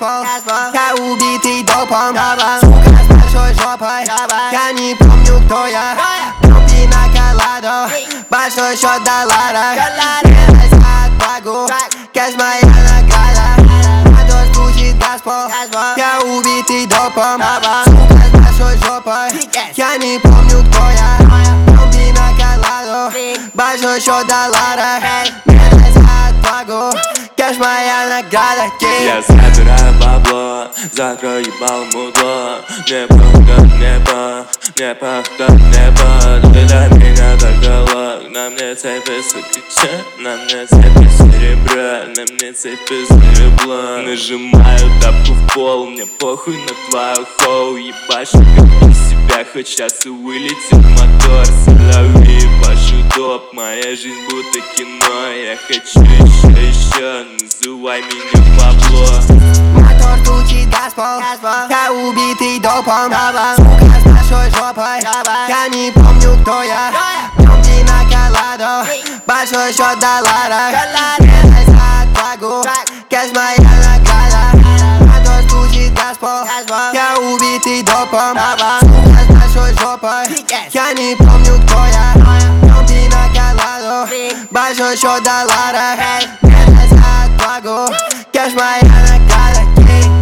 Газпол, я убитый допом, сука с большой жопой. Я не помню, кто я, пина коладо, большой счет долларов. Реальность отвагу, кэш моя награда. Мотор стучит Газпол, я убитый допом, сука с большой жопой. Я не помню, кто я, пина коладо, большой счет долларов. Реальность отвагу, кэш моя награда. Я собираю бабло, закрою ебало мудло. Мне похуй небо, мне похуй небо. Ты для меня только лог. На мне цепи, сука, че? На мне цепи серебра, на мне цепи серебро. Нажимаю тапку в пол, мне похуй на твою хоу. Ебашу как из себя, хоть сейчас и вылетит мотор. Соловей, ебашу доп, моя жизнь будто кино. Я хочу еще, называй меня Пабло. Мотор стучит Газпол, я убитый допом, сука с большой жопой. Я не помню, кто я, пина коладо, большой счет долларов. Реальность отвагу, кэш моя награда. Мотор стучит Газпол, я убитый допом, сука с большой жопой. Я не помню, кто я, пина коладо, большой счет долларов. Реальность отвагу, кэш моя награда.